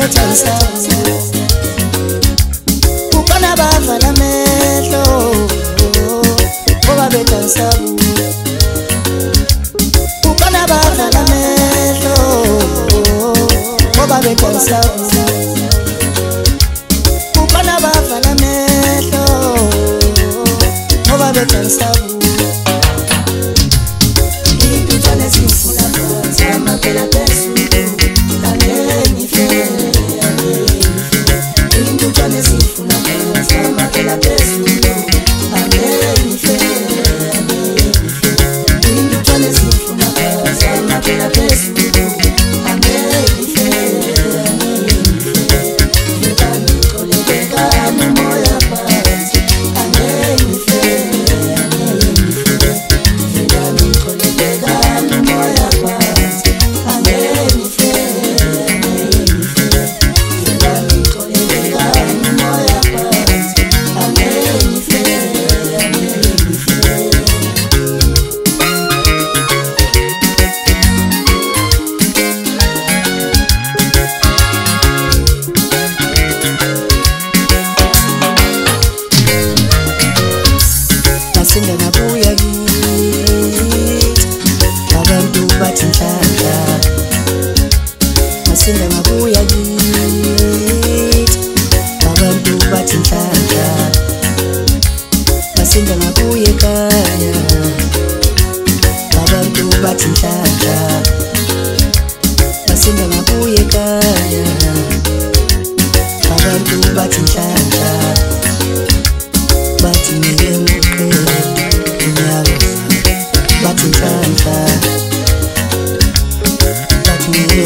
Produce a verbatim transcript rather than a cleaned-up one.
bethangisabu ukona bavala amehlo ngoba bethangisabu ukona bavala amehlo ngoba bethangisabu ukona bavala amehlo ngoba bethangisabu intutshane sifuna phansi amaphela phezulu angeke fe intutshane sifuna phansi amaphela phezulu angeke fe intutshane sifuna phansi amaphela phezulu angeke fe ngibani koleka moya phansi angeke fe ngibani koleka moya phansi angeke fe ngibani koleka moya phansi angeke fe Masinga nabuya kithi abantu bathi nhlanhla Masinga nabuya kithi abantu bathi nhlanhla Masinga nabuya ekhaya abantu bathi nhlanhla Masinga nabuya ekhaya abantu bathi nhlanhla bathi ngiyemqhe inyawo bathi nhlanhla bathi ngiyemqhe